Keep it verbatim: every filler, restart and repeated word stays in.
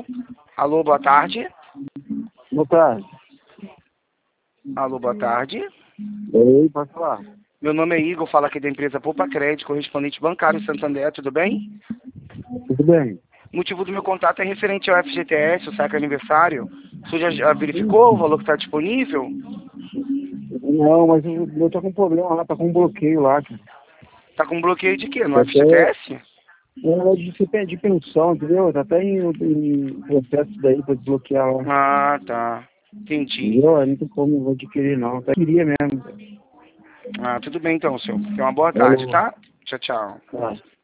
Alô? Alô, boa tarde. Boa tarde. Alô, boa tarde. Oi, pode falar. Meu nome é Igor, falo aqui da empresa Poupa Crédito, correspondente bancário em Santander, tudo bem? Tudo bem? O motivo do meu contato é referente ao F G T S, o saque aniversário. O senhor já já verificou o valor que está disponível? Não, mas eu, eu tô com um problema lá, tá com um bloqueio lá, cara. Tá com bloqueio de quê? No Tá até, F G T S? é, de, de, de pensão, entendeu? Tá até em, em processo daí pra desbloquear lá. Ah, tá. Entendi. Entendeu? Aí não tem como eu adquirir não. Até queria mesmo. Ah, tudo bem então, senhor. Tenha uma boa tarde, Falou. tá? Tchau, tchau. Tá.